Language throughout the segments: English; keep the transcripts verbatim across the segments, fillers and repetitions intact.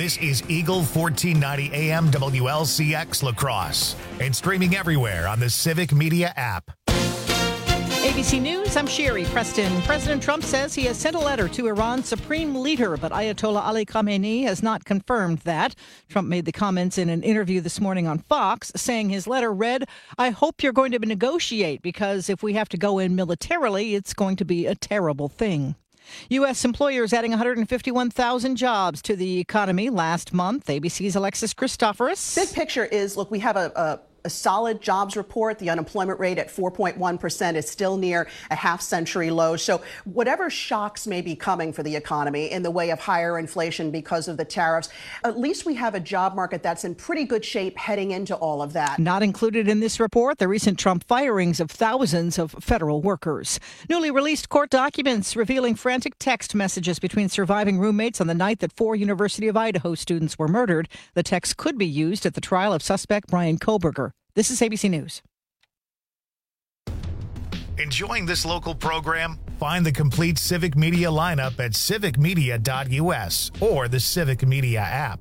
This is Eagle fourteen ninety A M W L C X La Crosse and streaming everywhere on the Civic Media app. A B C News, I'm Sherry Preston. President Trump says he has sent a letter to Iran's supreme leader, but Ayatollah Ali Khamenei has not confirmed that. Trump made the comments in an interview this morning on Fox, saying his letter read, "I hope you're going to negotiate, because if we have to go in militarily, it's going to be a terrible thing." U S employers adding one hundred fifty-one thousand jobs to the economy last month. A B C's Alexis Christoforous. Big picture is, look, we have a, a, a solid jobs report. The unemployment rate at four point one percent is still near a half-century low. So whatever shocks may be coming for the economy in the way of higher inflation because of the tariffs, at least we have a job market that's in pretty good shape heading into all of that. Not included in this report, the recent Trump firings of thousands of federal workers. Newly released court documents revealing frantic text messages between surviving roommates on the night that four University of Idaho students were murdered. The text could be used at the trial of suspect Brian Koberger. This is A B C News. Enjoying this local program? Find the complete Civic Media lineup at civic media dot U S or the Civic Media app.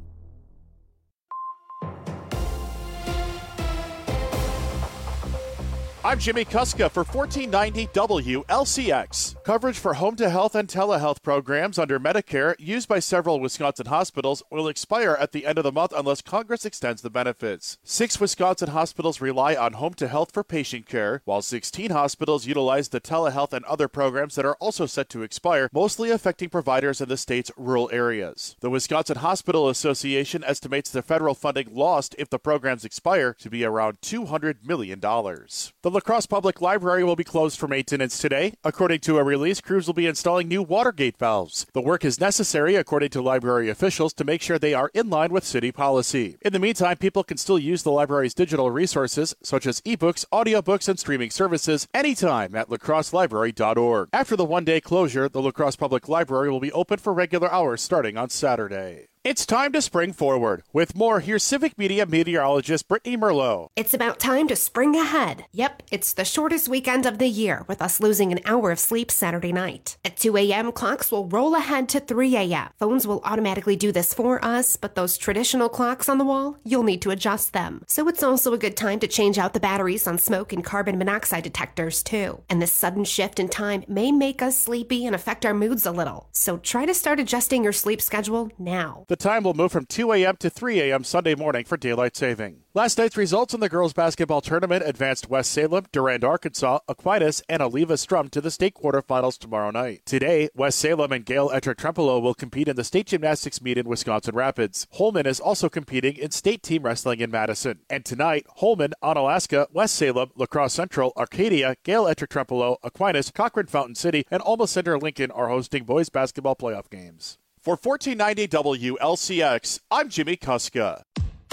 I'm Jimmy Kuska for fourteen ninety W L C X. Coverage for home-to-health and telehealth programs under Medicare used by several Wisconsin hospitals will expire at the end of the month unless Congress extends the benefits. Six Wisconsin hospitals rely on home-to-health for patient care, while sixteen hospitals utilize the telehealth and other programs that are also set to expire, mostly affecting providers in the state's rural areas. The Wisconsin Hospital Association estimates the federal funding lost if the programs expire to be around two hundred million dollars. The La Crosse Public Library will be closed for maintenance today. According to a release, crews will be installing new water gate valves. The work is necessary, according to library officials, to make sure they are in line with city policy. In the meantime, people can still use the library's digital resources, such as ebooks, audiobooks, and streaming services, anytime at la crosse library dot org. After the one-day closure, the La Crosse Public Library will be open for regular hours starting on Saturday. It's time to spring forward. With more, here's Civic Media meteorologist Brittany Merlot. It's about time to spring ahead. Yep, it's the shortest weekend of the year, with us losing an hour of sleep Saturday night. At two a.m., clocks will roll ahead to three a.m. Phones will automatically do this for us, but those traditional clocks on the wall, you'll need to adjust them. So it's also a good time to change out the batteries on smoke and carbon monoxide detectors, too. And this sudden shift in time may make us sleepy and affect our moods a little. So try to start adjusting your sleep schedule now. The time will move from two a.m. to three a.m. Sunday morning for daylight saving. Last night's results in the girls' basketball tournament advanced West Salem, Durand, Arkansas, Aquinas, and Oliva Strum to the state quarterfinals tomorrow night. Today, West Salem and Gale Ettrick Trempealeau will compete in the state gymnastics meet in Wisconsin Rapids. Holman is also competing in state team wrestling in Madison. And tonight, Holman, Onalaska, West Salem, La Crosse Central, Arcadia, Gale Ettrick Trempealeau, Aquinas, Cochrane Fountain City, and Alma Center Lincoln are hosting boys basketball playoff games. For fourteen ninety W L C X, I'm Jimmy Kuska.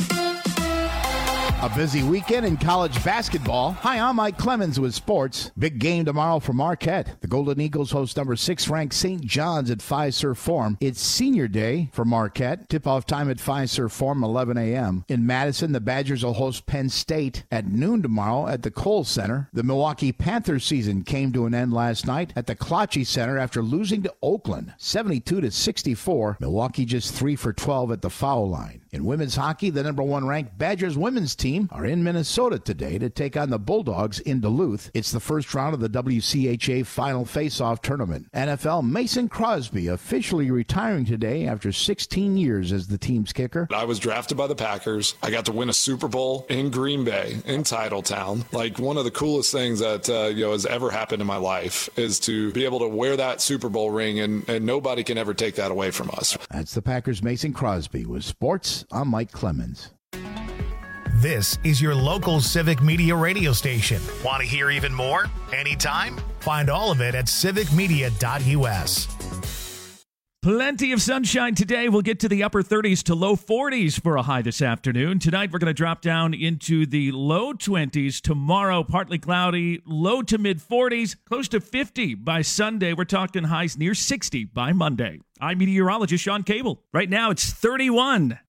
A busy weekend in college basketball. Hi, I'm Mike Clemens with sports. Big game tomorrow for Marquette. The Golden Eagles host number six-ranked Saint John's at Fiserv Forum. It's senior day for Marquette. Tip-off time at Fiserv Forum, eleven a.m. In Madison, the Badgers will host Penn State at noon tomorrow at the Kohl Center. The Milwaukee Panthers season came to an end last night at the Klotchie Center after losing to Oakland, seventy-two to sixty-four. Milwaukee just three for twelve at the foul line. In women's hockey, the number one ranked Badgers women's team are in Minnesota today to take on the Bulldogs in Duluth. It's the first round of the W C H A Final Face-Off Tournament. N F L Mason Crosby officially retiring today after sixteen years as the team's kicker. I was drafted by the Packers. I got to win a Super Bowl in Green Bay, in Titletown. Like, one of the coolest things that uh, you know has ever happened in my life is to be able to wear that Super Bowl ring, and, and nobody can ever take that away from us. That's the Packers' Mason Crosby. With sports, I'm Mike Clemens. This is your local Civic Media radio station. Want to hear even more? Anytime? Find all of it at civic media dot U S. Plenty of sunshine today. We'll get to the upper thirties to low forties for a high this afternoon. Tonight, we're going to drop down into the low twenties. Tomorrow, partly cloudy, low to mid forties, close to fifty by Sunday. We're talking highs near sixty by Monday. I'm meteorologist Sean Cable. Right now, it's thirty-one.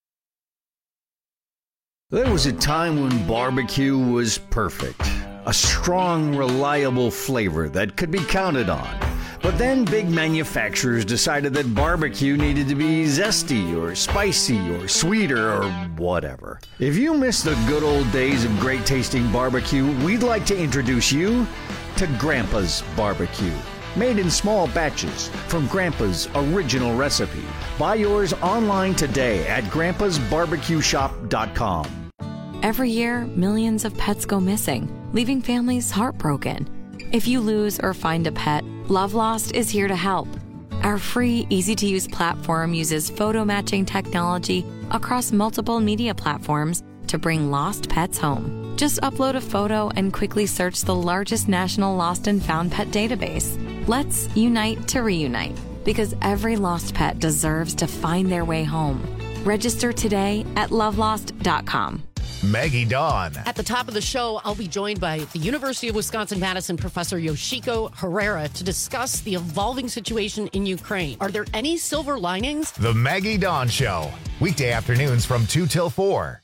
There was a time when barbecue was perfect. A strong, reliable flavor that could be counted on. But then big manufacturers decided that barbecue needed to be zesty or spicy or sweeter or whatever. If you miss the good old days of great tasting barbecue, we'd like to introduce you to Grandpa's Barbecue. Made in small batches from Grandpa's original recipe. Buy yours online today at grandpas barbecue shop dot com. Every year, millions of pets go missing, leaving families heartbroken. If you lose or find a pet, Love Lost is here to help. Our free, easy-to-use platform uses photo matching technology across multiple media platforms to bring lost pets home. Just upload a photo and quickly search the largest national lost and found pet database. Let's unite to reunite, because every lost pet deserves to find their way home. Register today at love lost dot com. Maggie Dawn. At the top of the show, I'll be joined by the University of Wisconsin-Madison professor Yoshiko Herrera to discuss the evolving situation in Ukraine. Are there any silver linings? The Maggie Dawn Show. Weekday afternoons from two till four.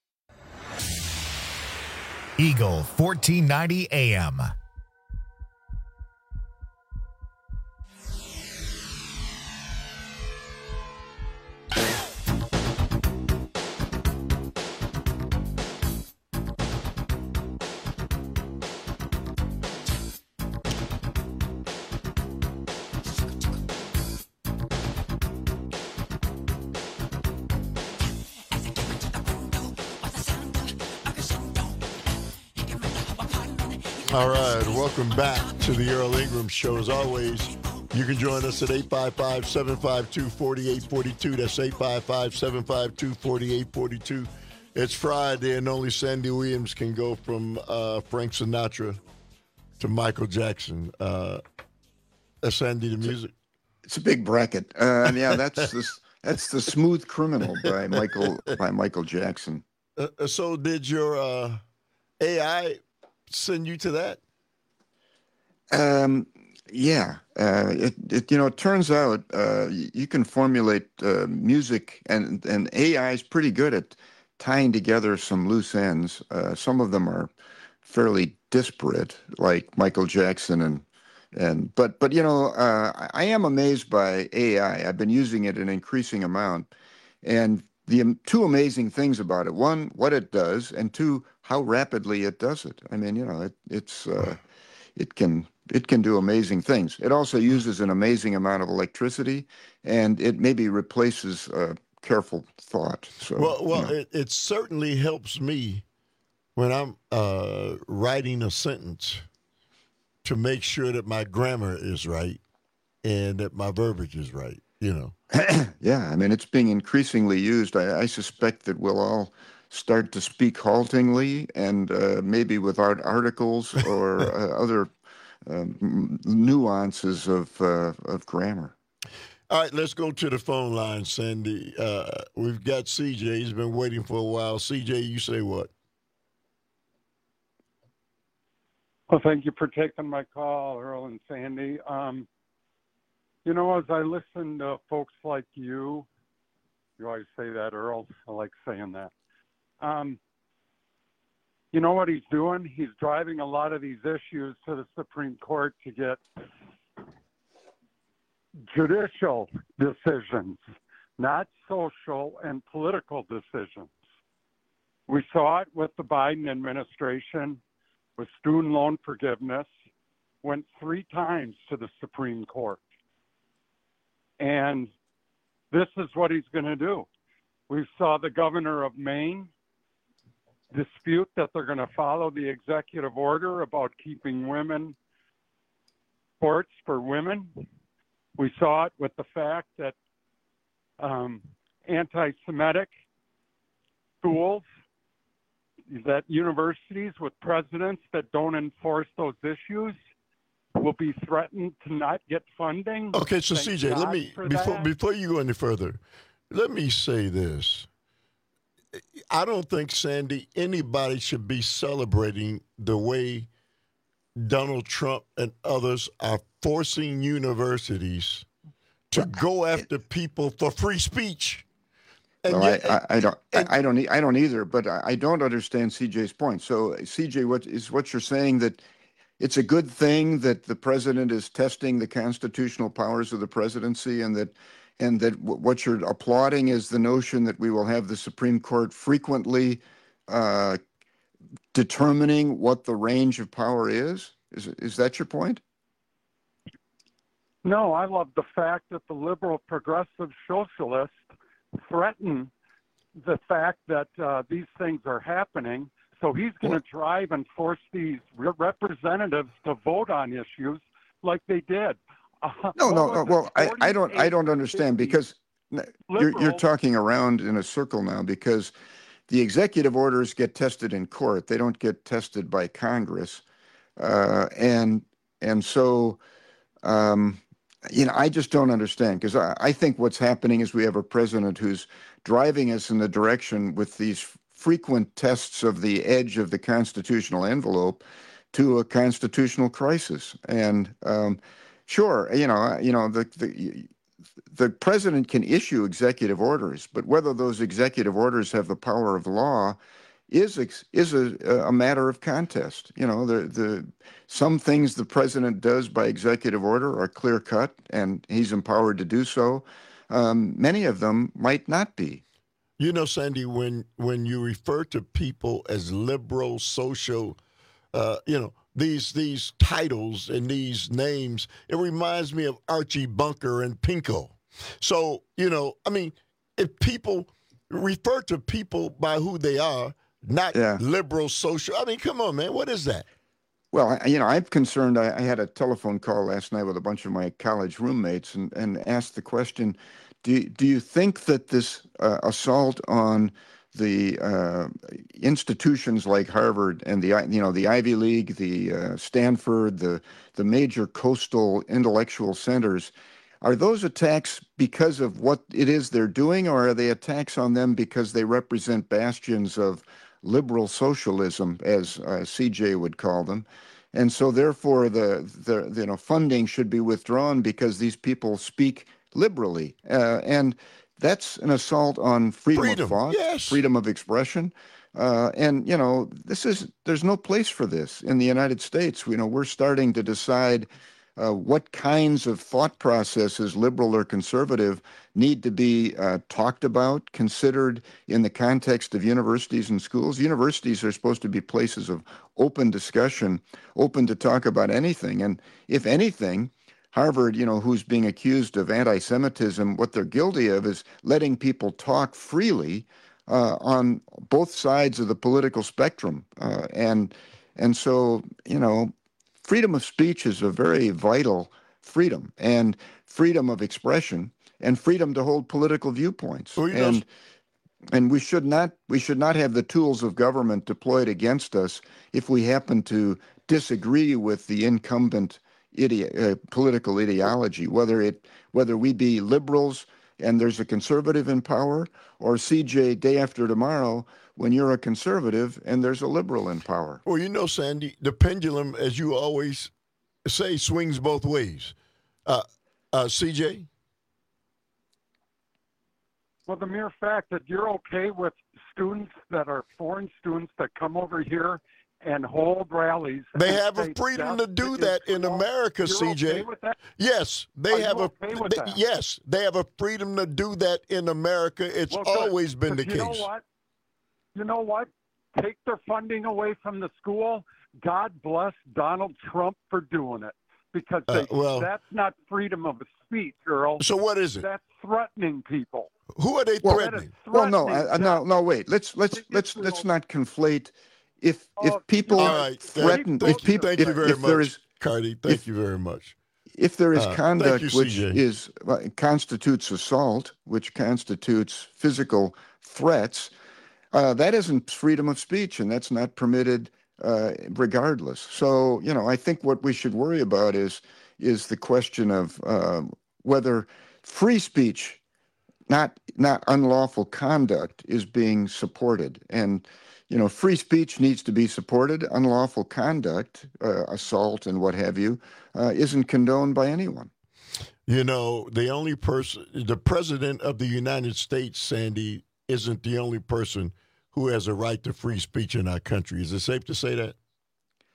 Eagle fourteen ninety A M. All right, welcome back to the Earl Ingram Show. As always, you can join us at eight five five, seven five two, four eight four two. That's eight five five, seven five two, four eight four two. It's Friday, and only Sandy Williams can go from uh, Frank Sinatra to Michael Jackson. Uh, uh, Sandy, the music. It's a big bracket. Uh, yeah, that's the, that's the Smooth Criminal by Michael by Michael Jackson. Uh, so, did your uh, A I send you to that? Um, yeah. Uh, it, it, you know, it turns out uh, you can formulate uh, music, and, and A I is pretty good at tying together some loose ends. Uh, some of them are fairly disparate, like Michael Jackson and and but but you know, uh, I am amazed by A I. I've been using it an increasing amount, and the um, two amazing things about it: one, what it does, and two, how rapidly it does it. I mean, you know, it, it's uh, it can it can do amazing things. It also uses an amazing amount of electricity, and it maybe replaces uh, careful thought. So, well, well, you know. it, it certainly helps me when I'm uh, writing a sentence to make sure that my grammar is right and that my verbiage is right. You know. Yeah, I mean, it's being increasingly used. I, I suspect that we'll all start to speak haltingly and uh, maybe with art articles or uh, other um, nuances of uh, of grammar. All right, let's go to the phone line, Sandy. Uh, we've got C J. He's been waiting for a while. C J, you say what? Well, thank you for taking my call, Earl and Sandy. Um, you know, as I listen to folks like you, you always say that, Earl. I like saying that. Um, you know what he's doing? He's driving a lot of these issues to the Supreme Court to get judicial decisions, not social and political decisions. We saw it with the Biden administration, with student loan forgiveness, went three times to the Supreme Court. And this is what he's going to do. We saw the governor of Maine dispute that they're going to follow the executive order about keeping women courts for women. We saw it with the fact that um, anti-Semitic schools, that universities with presidents that don't enforce those issues will be threatened to not get funding. Okay, so Thank C J, God let me for before that. before you go any further, let me say this. I don't think, Sandy, anybody should be celebrating the way Donald Trump and others are forcing universities to go after people for free speech. And No, yet, I, I, I don't. I, I don't. e- I don't either. But I, I don't understand C J's point. So, C J, what is what you're saying that it's a good thing that the president is testing the constitutional powers of the presidency, and that and that w- what you're applauding is the notion that we will have the Supreme Court frequently uh, determining what the range of power is? Is is that your point? No, I love the fact that the liberal progressive socialists threaten the fact that uh, these things are happening. So he's going to drive and force these re- representatives to vote on issues like they did. Uh, No, no. Uh, well, I, I don't. I don't understand, because you're you're talking around in a circle now, because the executive orders get tested in court. They don't get tested by Congress, uh, and and so, um, you know, I just don't understand, because I, I think what's happening is we have a president who's driving us in the direction with these frequent tests of the edge of the constitutional envelope to a constitutional crisis. And um, sure, you know, you know, the, the the president can issue executive orders, but whether those executive orders have the power of law is is a, a matter of contest. You know, the the some things the president does by executive order are clear cut, and he's empowered to do so. Um, many of them might not be. You know, Sandy, when when you refer to people as liberal, social, uh, you know, these these titles and these names, it reminds me of Archie Bunker and Pinko. So, you know, I mean, if people refer to people by who they are, not yeah. liberal, social, I mean, come on, man, what is that? Well, you know, I'm concerned. I, I had a telephone call last night with a bunch of my college roommates and, and asked the question, do, do you think that this uh, assault on the uh, institutions like Harvard and the, you know, the Ivy League, the uh, Stanford, the, the major coastal intellectual centers, are those attacks because of what it is they're doing, or are they attacks on them because they represent bastions of liberal socialism, as uh, C J would call them? And so therefore the, the, you know, funding should be withdrawn because these people speak liberally. Uh, and that's an assault on freedom, freedom of thought, yes. freedom of expression. Uh, and, you know, this is, there's no place for this in the United States. You know, we're starting to decide uh, what kinds of thought processes, liberal or conservative, need to be uh, talked about, considered in the context of universities and schools. Universities are supposed to be places of open discussion, open to talk about anything. And if anything, Harvard, you know, who's being accused of anti-Semitism, what they're guilty of is letting people talk freely uh, on both sides of the political spectrum. Uh, and and so, you know, freedom of speech is a very vital freedom, and freedom of expression, and freedom to hold political viewpoints. Well, and and we should not we should not have the tools of government deployed against us if we happen to disagree with the incumbent ide- uh, political ideology, whether it whether we be liberals and there's a conservative in power, or C J, day after tomorrow, when you're a conservative and there's a liberal in power. Well, you know, Sandy, the pendulum, as you always say, swings both ways. Uh, uh, C J? Well, the mere fact that you're okay with students that are foreign students that come over here and hold rallies. They have a freedom to do that in America, C J. Yes, they have a yes, they have a freedom to do that in America. It's always been the case. You know what? You know what? Take their funding away from the school. God bless Donald Trump for doing it, because they, uh, well, that's not freedom of speech, girl. So what is it? That's threatening people. Who are they well, threatening? Well, no, I, no, no. Wait. Let's let's let's let's not conflate. If if people right. threaten, thank if people, thank you if, very if much, there is, Cardi, thank if, you very much. If there is uh, conduct you, which C J. is uh, constitutes assault, which constitutes physical threats, uh, that isn't freedom of speech, and that's not permitted uh, regardless. So, you know, I think what we should worry about is is the question of uh, whether free speech, not not unlawful conduct, is being supported. And you know, free speech needs to be supported. Unlawful conduct, uh, assault and what have you, uh, isn't condoned by anyone. You know, the only person, the president of the United States, Sandy, isn't the only person who has a right to free speech in our country. Is it safe to say that?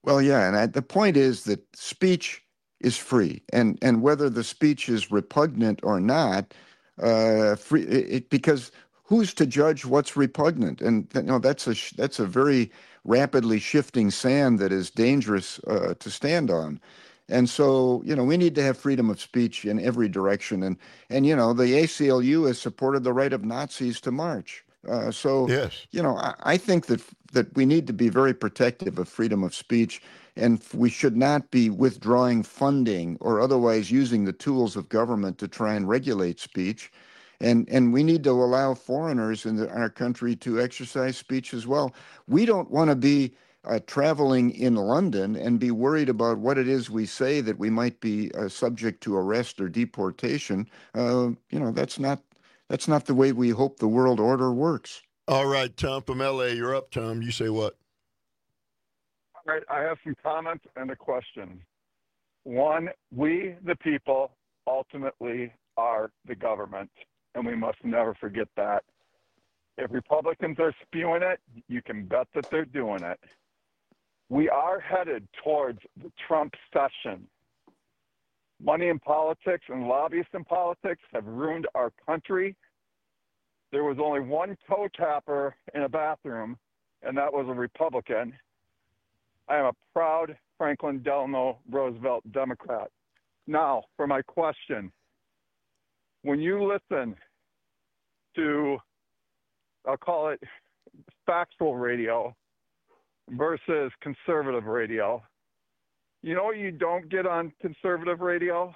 Well, yeah, and I, the point is that speech is free, and and whether the speech is repugnant or not, uh, free it, because who's to judge what's repugnant? And you know, that's a that's a very rapidly shifting sand that is dangerous uh, to stand on. And so, you know, we need to have freedom of speech in every direction. And, and you know, the A C L U has supported the right of Nazis to march. Uh, so, yes. you know, I, I think that that we need to be very protective of freedom of speech, and we should not be withdrawing funding or otherwise using the tools of government to try and regulate speech. And and we need to allow foreigners in the, our country to exercise speech as well. We don't want to be uh, traveling in London and be worried about what it is we say that we might be uh, subject to arrest or deportation. Uh, you know, that's not that's not the way we hope the world order works. All right, Tom from L A, you're up, Tom. You say what? All right, I have some comments and a question. One, we, the people, ultimately are the government, and we must never forget that. If Republicans are spewing it, you can bet that they're doing it. We are headed towards the Trump session. Money in politics and lobbyists in politics have ruined our country. There was only one toe tapper in a bathroom, and that was a Republican. I am a proud Franklin Delano Roosevelt Democrat. Now, for my question. When you listen to, I'll call it factual radio versus conservative radio, you know what you don't get on conservative radio?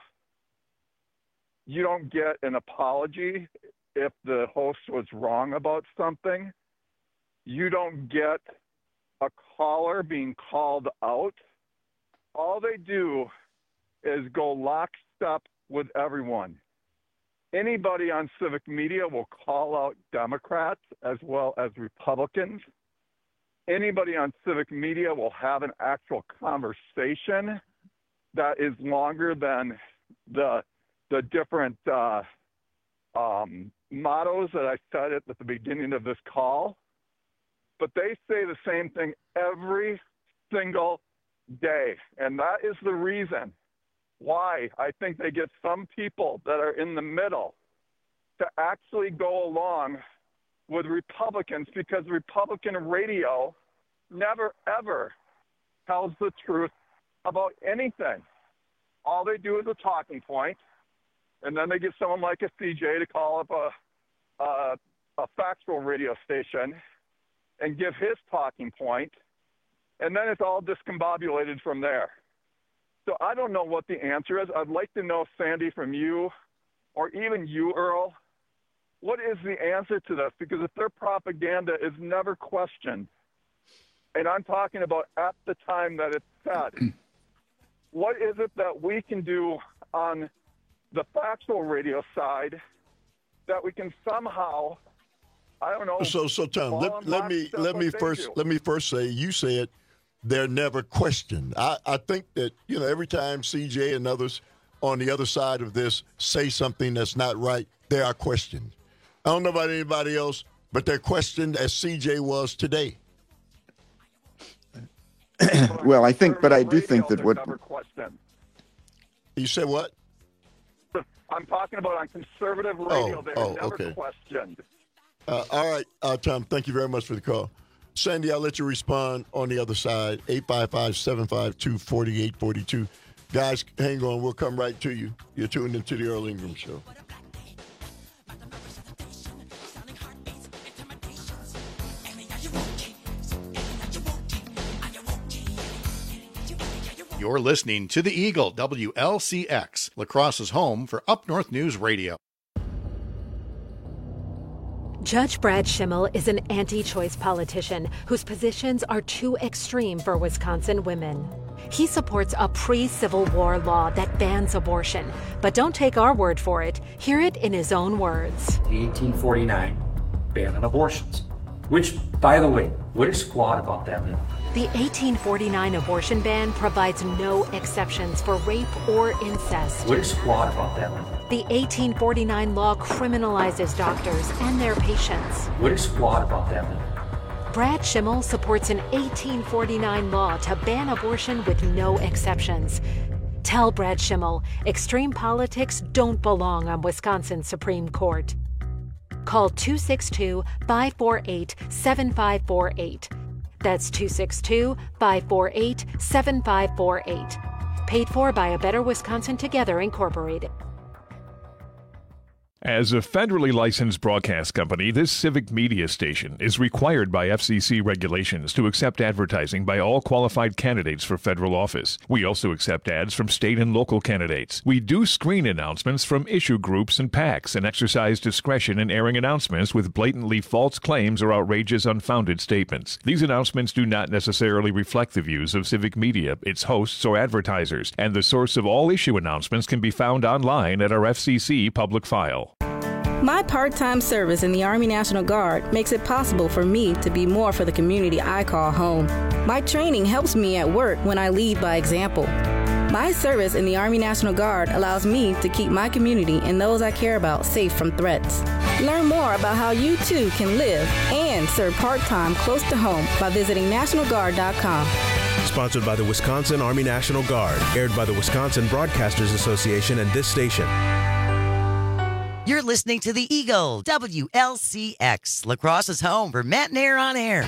You don't get an apology if the host was wrong about something. You don't get a caller being called out. All they do is go lockstep with everyone. Anybody on civic media will call out Democrats as well as Republicans. Anybody on civic media will have an actual conversation that is longer than the the different uh, um, mottos that I said at the beginning of this call. But they say the same thing every single day. And that is the reason why I think they get some people that are in the middle to actually go along with Republicans, because Republican radio never, ever tells the truth about anything. All they do is a talking point, and then they get someone like a C J to call up a, a, a factual radio station and give his talking point, and then it's all discombobulated from there. So I don't know what the answer is. I'd like to know, Sandy, from you, or even you, Earl, what is the answer to this? Because if their propaganda is never questioned, and I'm talking about at the time that it's said, what is it that we can do on the factual radio side that we can somehow, I don't know. So, so Tom, let, let me let me first do. let me first say, you said they're never questioned. I, I think that, you know, every time C J and others on the other side of this say something that's not right, they are questioned. I don't know about anybody else, but they're questioned as C J was today. Well, I think, but I do think that what you said, what? I'm talking about on conservative radio. Oh, they're oh, never okay. questioned. Uh, all right, uh, Tom, thank you very much for the call. Sandy, I'll let you respond on the other side, eight five five, seven five two, four eight four two. Guys, hang on. We'll come right to you. You're tuned into the Earl Ingram Show. You're listening to The Eagle, W L C X, La Crosse's home for Up North News Radio. Judge Brad Schimmel is an anti-choice politician whose positions are too extreme for Wisconsin women. He supports a pre-Civil War law that bans abortion. But don't take our word for it. Hear it in his own words. The eighteen forty-nine ban on abortions, which, by the way, what is flawed about that law? The eighteen forty-nine abortion ban provides no exceptions for rape or incest. What is flawed about that law? The eighteen forty-nine law criminalizes doctors and their patients. What is flawed about that law? Brad Schimmel supports an eighteen forty-nine law to ban abortion with no exceptions. Tell Brad Schimmel extreme politics don't belong on Wisconsin's Supreme Court. Call two six two, five four eight, seven five four eight. That's two six two, five four eight, seven five four eight. Paid for by A Better Wisconsin Together, Incorporated. As a federally licensed broadcast company, this civic media station is required by F C C regulations to accept advertising by all qualified candidates for federal office. We also accept ads from state and local candidates. We do screen announcements from issue groups and PACs and exercise discretion in airing announcements with blatantly false claims or outrageous, unfounded statements. These announcements do not necessarily reflect the views of civic media, its hosts, or advertisers, and the source of all issue announcements can be found online at our F C C public file. My part-time service in the Army National Guard makes it possible for me to be more for the community I call home. My training helps me at work when I lead by example. My service in the Army National Guard allows me to keep my community and those I care about safe from threats. Learn more about how you too can live and serve part-time close to home by visiting national guard dot com. Sponsored by the Wisconsin Army National Guard, aired by the Wisconsin Broadcasters Association and this station. You're listening to the Eagle, W L C X, La Crosse's home for Matt and Air on Air.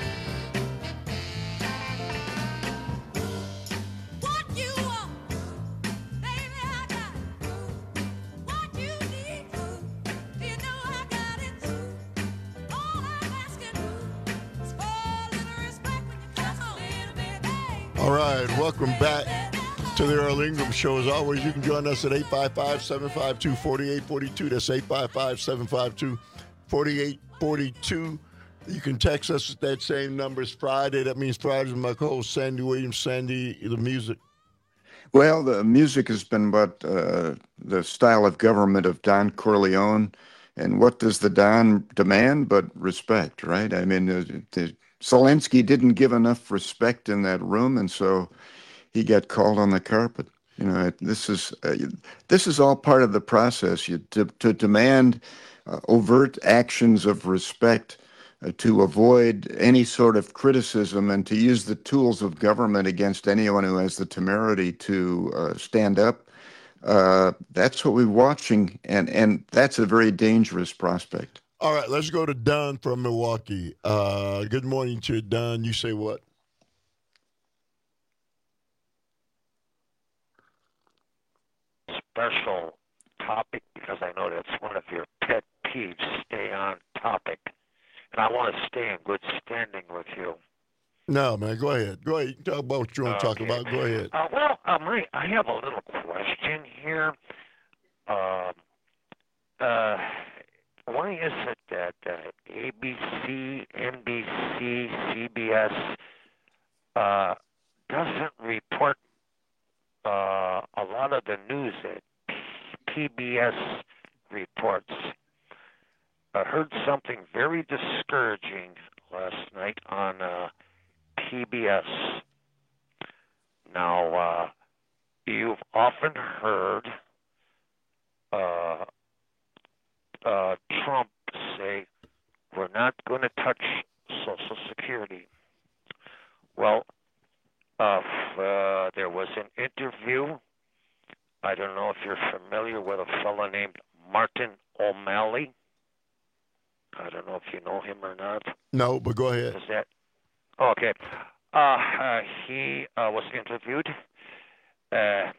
All right, welcome back to the Earl Ingram Show. As always, you can join us at eight five five, seven five two, four eight four two. That's eight five five, seven five two, four eight four two. You can text us at that same number. It's Friday. That means Fridays with my co-host, Sandy Williams. Sandy, the music. Well, the music has been but uh, the style of government of Don Corleone. And what does the Don demand but respect, right? I mean, uh, the, Zelensky didn't give enough respect in that room, and so he got called on the carpet. You know, this is uh, this is all part of the process. You to, to demand uh, overt actions of respect, uh, to avoid any sort of criticism, and to use the tools of government against anyone who has the temerity to uh, stand up. Uh, that's what we're watching, and and that's a very dangerous prospect. All right, let's go to Don from Milwaukee. Uh, good morning to you, Don. You say what? Special topic, because I know that's one of your pet peeves. Stay on topic. And I want to stay in good standing with you. No, man, go ahead. Go ahead. You can talk about what you want to okay. talk about. Go ahead. Uh, well, um, I, I have a little question here. Uh, uh, why is it that uh, A B C, N B C, C B S uh, doesn't report uh, a lot of the news that P B S reports? I heard something very discouraging last night on uh, P B S. Now, uh, you've often heard uh, uh, Trump say, we're not going to touch Social Security. Well, uh, uh, there was an interview. I don't know if you're familiar with a fellow named Martin O'Malley. I don't know if you know him or not. No, but go ahead. Is that okay? Uh, uh, he uh, was interviewed. Uh,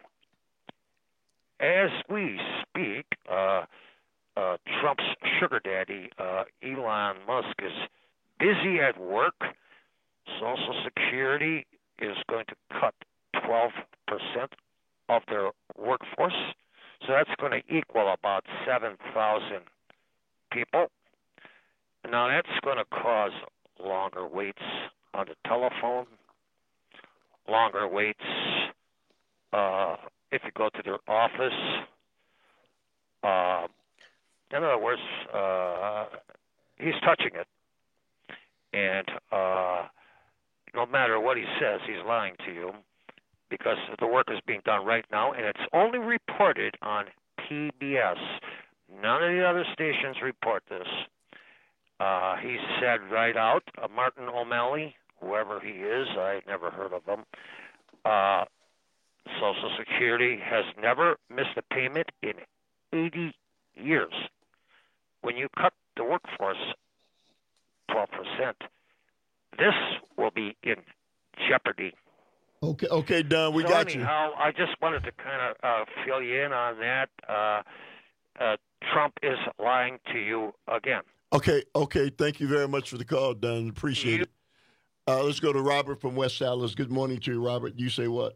as we speak, uh, uh, Trump's sugar daddy, uh, Elon Musk, is busy at work. Social Security is going to cut twelve percent of their workforce. So that's going to equal about seven thousand people. Now, that's going to cause longer waits on the telephone, longer waits uh, if you go to their office. Uh, in other words, uh, he's touching it. And uh, no matter what he says, he's lying to you because the work is being done right now, and it's only reported on P B S. None of the other stations report this. Uh, he said right out, uh, Martin O'Malley, whoever he is, I never heard of him, uh, Social Security has never missed a payment in eighty years. When you cut the workforce twelve percent, this will be in jeopardy. Okay, okay, Don, we so got anyhow, you. I just wanted to kind of uh, fill you in on that. Uh, uh, Trump is lying to you again. Okay, okay, thank you very much for the call, Don. Appreciate you. it. Uh, let's go to Robert from West Dallas. Good morning to you, Robert. You say what?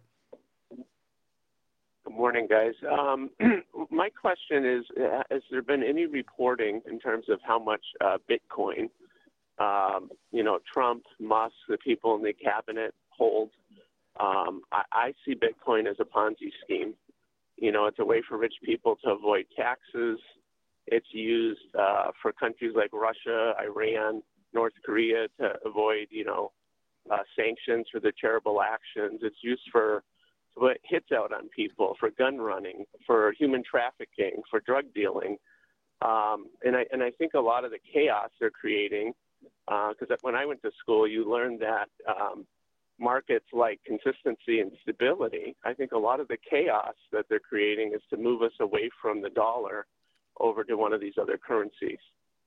Good morning, guys. Um, my question is, has there been any reporting in terms of how much uh, Bitcoin, um, you know, Trump, Musk, the people in the cabinet hold? Um, I, I see Bitcoin as a Ponzi scheme. You know, it's a way for rich people to avoid taxes. It's used uh, for countries like Russia, Iran, North Korea to avoid, you know, uh, sanctions for their terrible actions. It's used for to put hits out on people, for gun running, for human trafficking, for drug dealing. Um, and I and I think a lot of the chaos they're creating, because uh, when I went to school, you learned that um, markets like consistency and stability. I think a lot of the chaos that they're creating is to move us away from the dollar over to one of these other currencies.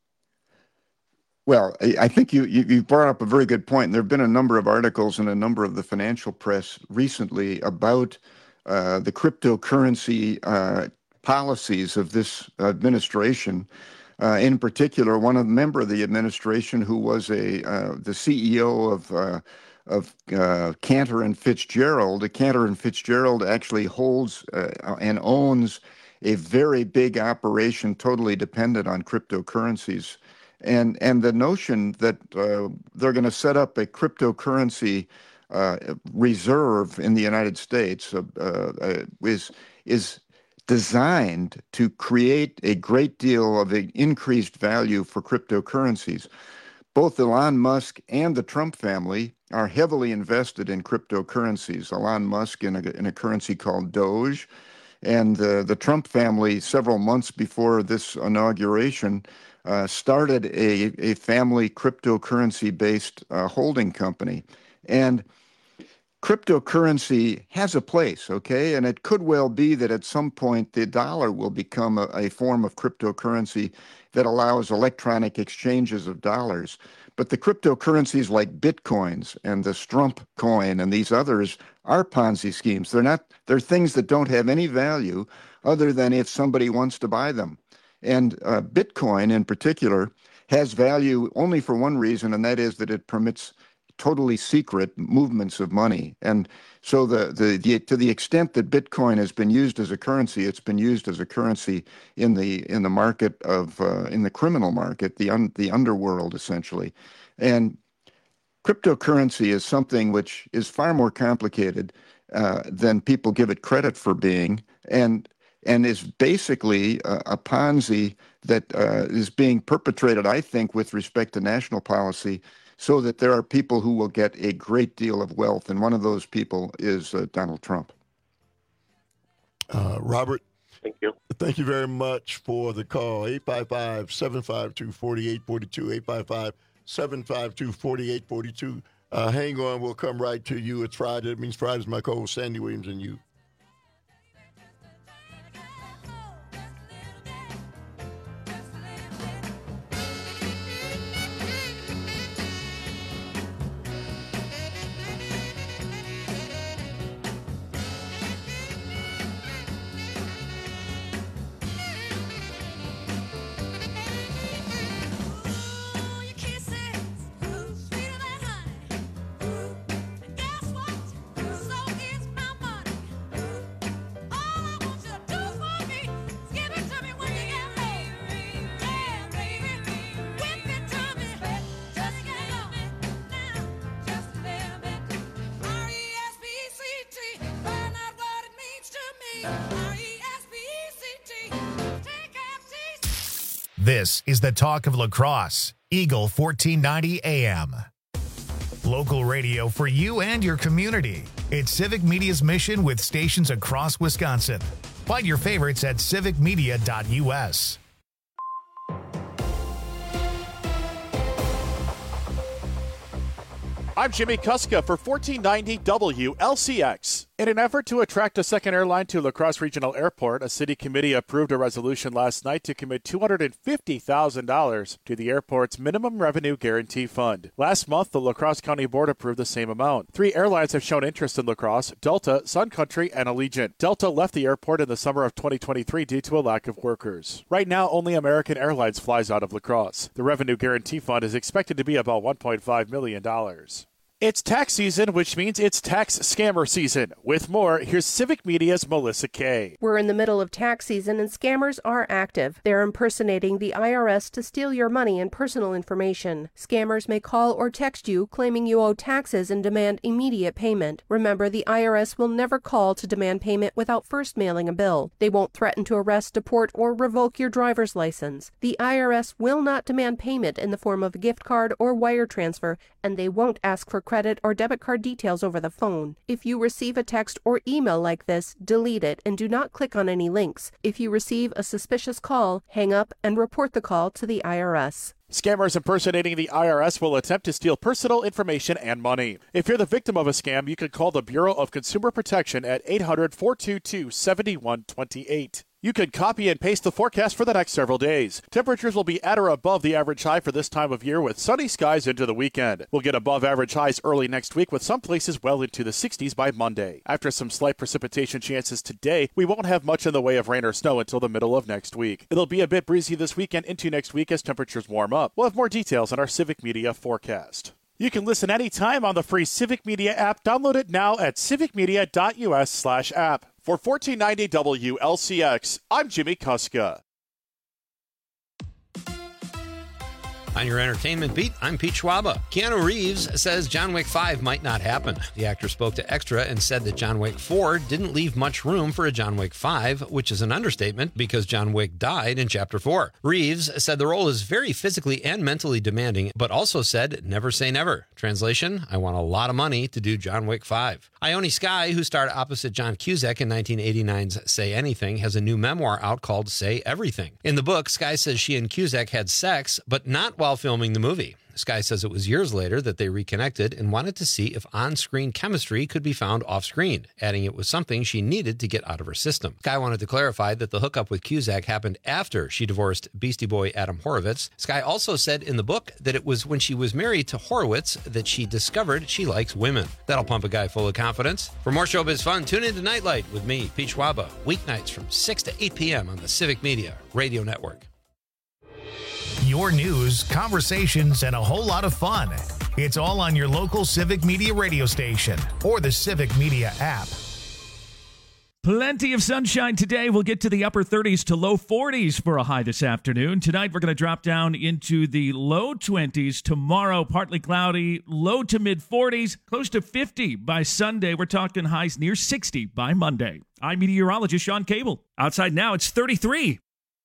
Well, I think you, you, you brought up a very good point. There have been a number of articles in a number of the financial press recently about uh, the cryptocurrency uh, policies of this administration. Uh, in particular, one of the member of the administration who was a uh, the C E O of uh, of uh, Cantor and Fitzgerald. Cantor and Fitzgerald actually holds uh, and owns a very big operation totally dependent on cryptocurrencies. And and the notion that uh, they're going to set up a cryptocurrency uh, reserve in the United States uh, uh, is is designed to create a great deal of an increased value for cryptocurrencies. Both Elon Musk and the Trump family are heavily invested in cryptocurrencies. Elon Musk in a in a currency called Doge, and uh, the Trump family several months before this inauguration Uh, started a, a family cryptocurrency-based uh, holding company. And cryptocurrency has a place, okay? And it could well be that at some point the dollar will become a, a form of cryptocurrency that allows electronic exchanges of dollars. But the cryptocurrencies like Bitcoins and the Strump coin and these others are Ponzi schemes. They're not, they're things that don't have any value other than if somebody wants to buy them. And uh, Bitcoin in particular has value only for one reason, and that is that it permits totally secret movements of money. And so the, the, the to the extent that Bitcoin has been used as a currency, it's been used as a currency in the in the market of uh, in the criminal market, the un, the underworld essentially. And cryptocurrency is something which is far more complicated uh, than people give it credit for being, and and is basically a, a Ponzi that uh, is being perpetrated, I think, with respect to national policy, so that there are people who will get a great deal of wealth, and one of those people is uh, Donald Trump. Uh, Robert? Thank you. Thank you very much for the call. eight five five, seven five two, four eight four two, eight five five, seven five two, four eight four two. Uh, hang on, we'll come right to you. It's Friday. It means Friday's my co-host, Sandy Williams, and you. This is the talk of La Crosse, Eagle fourteen ninety A M. Local radio for you and your community. It's Civic Media's mission with stations across Wisconsin. Find your favorites at civic media dot U S. I'm Jimmy Kuska for fourteen ninety W L C X. In an effort to attract a second airline to La Crosse Regional Airport, a city committee approved a resolution last night to commit two hundred fifty thousand dollars to the airport's minimum revenue guarantee fund. Last month, the La Crosse County Board approved the same amount. Three airlines have shown interest in La Crosse: Delta, Sun Country, and Allegiant. Delta left the airport in the summer of twenty twenty-three due to a lack of workers. Right now, only American Airlines flies out of La Crosse. The revenue guarantee fund is expected to be about one point five million dollars. It's tax season, which means it's tax scammer season. With more, here's Civic Media's Melissa Kay. We're in the middle of tax season and scammers are active. They're impersonating the I R S to steal your money and personal information. Scammers may call or text you claiming you owe taxes and demand immediate payment. Remember, the I R S will never call to demand payment without first mailing a bill. They won't threaten to arrest, deport, or revoke your driver's license. The I R S will not demand payment in the form of a gift card or wire transfer, and they won't ask for credit or debit card details over the phone. If you receive a text or email like this, delete it and do not click on any links. If you receive a suspicious call, hang up and report the call to the I R S. Scammers impersonating the I R S will attempt to steal personal information and money. If you're the victim of a scam, you can call the Bureau of Consumer Protection at eight hundred, four two two, seven one two eight. You can copy and paste the forecast for the next several days. Temperatures will be at or above the average high for this time of year with sunny skies into the weekend. We'll get above average highs early next week with some places well into the sixties by Monday. After some slight precipitation chances today, we won't have much in the way of rain or snow until the middle of next week. It'll be a bit breezy this weekend into next week as temperatures warm up. We'll have more details on our Civic Media forecast. You can listen anytime on the free Civic Media app. Download it now at civicmedia.us slash app. For fourteen ninety W L C X, I'm Jimmy Kuska. On your entertainment beat, I'm Pete Schwaba. Keanu Reeves says John Wick five might not happen. The actor spoke to Extra and said that John Wick four didn't leave much room for a John Wick five, which is an understatement because John Wick died in Chapter four. Reeves said the role is very physically and mentally demanding, but also said never say never. Translation, I want a lot of money to do John Wick five. Ione Skye, who starred opposite John Cusack in nineteen eighty-nine's Say Anything, has a new memoir out called Say Everything. In the book, Skye says she and Cusack had sex, but not while filming the movie. Skye says it was years later that they reconnected and wanted to see if on-screen chemistry could be found off-screen, adding it was something she needed to get out of her system. Skye wanted to clarify that the hookup with Cusack happened after she divorced Beastie Boy Adam Horovitz. Skye also said in the book that it was when she was married to Horowitz that she discovered she likes women. That'll pump a guy full of confidence. For more showbiz fun, tune into Nightlight with me, Pete Schwaba, weeknights from six to eight p.m. on the Civic Media Radio Network. Your news, conversations, and a whole lot of fun. It's all on your local Civic Media radio station or the Civic Media app. Plenty of sunshine today. We'll get to the upper thirties to low forties for a high this afternoon. Tonight, we're going to drop down into the low twenties. Tomorrow, partly cloudy, low to mid forties, close to fifty by Sunday. We're talking highs near sixty by Monday. I'm meteorologist Sean Cable. Outside now, it's thirty-three.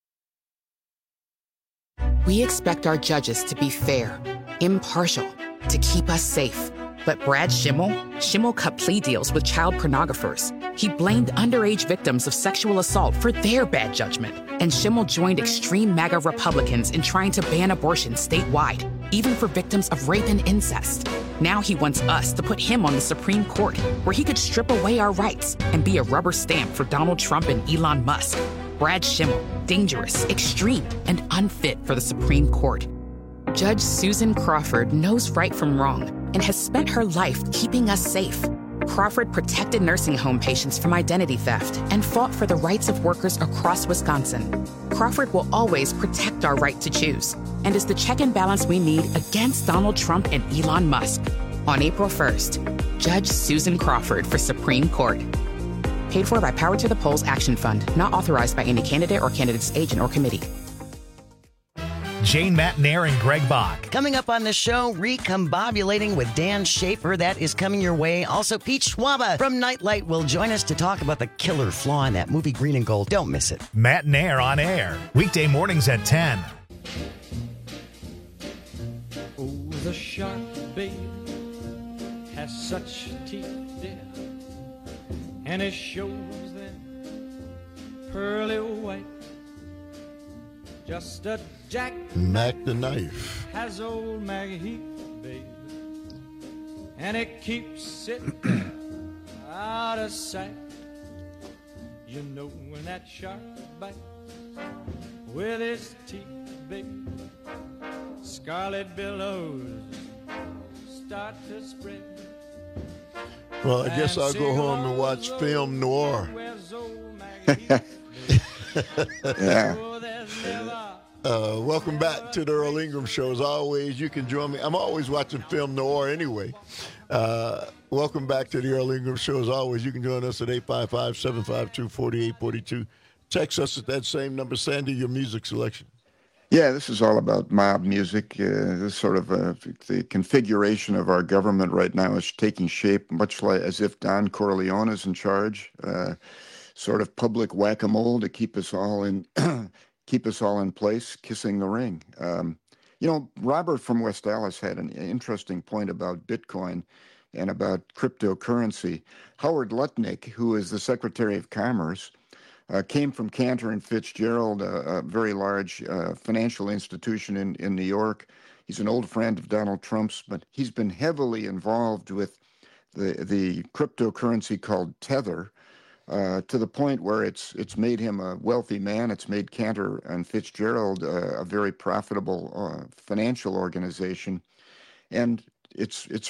We expect our judges to be fair, impartial, to keep us safe. But Brad Schimmel? Schimmel cut plea deals with child pornographers. He blamed underage victims of sexual assault for their bad judgment. And Schimmel joined extreme MAGA Republicans in trying to ban abortion statewide, even for victims of rape and incest. Now he wants us to put him on the Supreme Court, where he could strip away our rights and be a rubber stamp for Donald Trump and Elon Musk. Brad Schimmel, dangerous, extreme, and unfit for the Supreme Court. Judge Susan Crawford knows right from wrong and has spent her life keeping us safe. Crawford protected nursing home patients from identity theft and fought for the rights of workers across Wisconsin. Crawford will always protect our right to choose and is the check and balance we need against Donald Trump and Elon Musk. On April first, Judge Susan Crawford for Supreme Court. Paid for by Power to the Polls Action Fund, not authorized by any candidate or candidate's agent or committee. Jane Matnair and Greg Bach. Coming up on the show, Recombobulating with Dan Schaefer. That is coming your way. Also, Pete Schwaba from Nightlight will join us to talk about the killer flaw in that movie Green and Gold. Don't miss it. Matnair on air. Weekday mornings at ten. Oh, the shark, babe, has such teeth, dear, and it shows them pearly white. Just a jack Mac the knife. has old Maggie Heath, babe, and it keeps it there out of sight. You know when that shark bites with his teeth, baby, scarlet billows start to spread. Well, I guess I'll go home and watch film noir. Yeah. Uh, welcome back to the Earl Ingram Show. As always, you can join me. I'm always watching film noir anyway. Uh, welcome back to the Earl Ingram Show. As always, you can join us at eight five five, seven five two, four eight four two. Text us at that same number. Sandy, your music selection. Yeah, this is all about mob music. Uh, this sort of uh, the configuration of our government right now is taking shape, much like as if Don Corleone is in charge. Uh, sort of public whack-a-mole to keep us all in, keep us all in place, kissing the ring. Um, you know, Robert from West Dallas had an interesting point about Bitcoin and about cryptocurrency. Howard Lutnick, who is the Secretary of Commerce, Uh, came from Cantor and Fitzgerald, a, a very large uh, financial institution in, in New York. He's an old friend of Donald Trump's, but he's been heavily involved with the the cryptocurrency called Tether, uh, to the point where it's it's made him a wealthy man. It's made Cantor and Fitzgerald uh, a very profitable uh, financial organization, and it's it's